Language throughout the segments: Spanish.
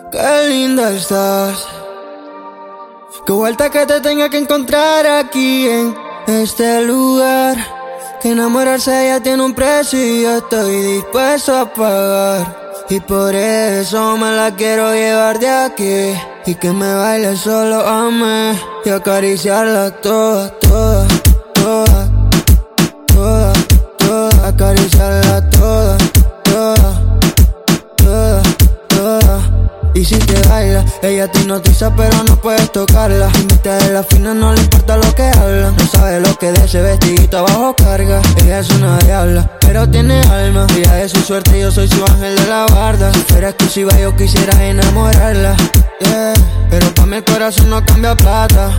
Qué linda estás. Qué vuelta que te tenga que encontrar aquí en este lugar. Que enamorarse ya tiene un precio y yo estoy dispuesto a pagar. Y por eso me la quiero llevar de aquí. Y que me baile solo a mí. Y acariciarla toda, toda, toda, toda, toda. Acariciarla toda, toda, toda, toda. Y si te baila, ella te hipnotiza pero no puedes tocarla. Y mitad de la fina no le importa lo que habla. No sabe lo que de ese vestidito abajo carga. Ella es una diabla, pero tiene alma. Ella es su suerte y yo soy su ángel de la guarda. Si fuera exclusiva yo quisiera enamorarla, yeah. Pero pa' mi corazón no cambia plata.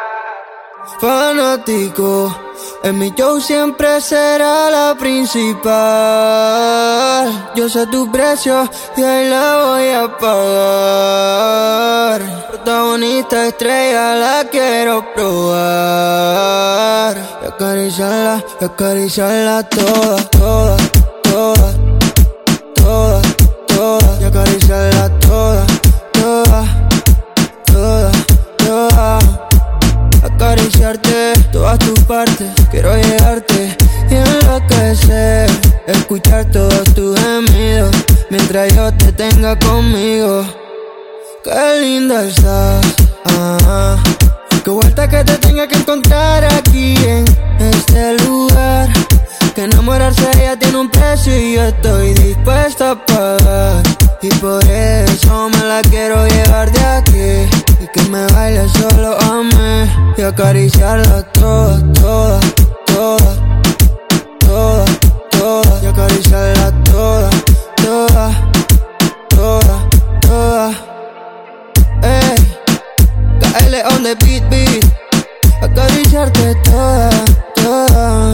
Fanático, en mi show siempre será la principal. Yo sé tu precio y ahí la voy a pagar. Protagonista estrella la quiero probar. Y acariciarla toda, toda, toda, toda, toda. Y acariciarla toda, toda, toda, toda. Acariciarte todas tus partes, quiero llegarte y enloquecer. Escuchar todos tus gemidos mientras yo te tenga conmigo. Qué linda estás, qué vuelta que te tenga que encontrar aquí en este lugar. Que enamorarse ya tiene un precio y yo estoy dispuesta a pagar. Y por eso me la quiero llevar de aquí. Y que me baile solo a mí. Y acariciarla toda, toda, toda, toda, toda. Y acariciarla toda, toda, toda, toda. Ey, KL on the beat, beat. Acariciarte toda, toda.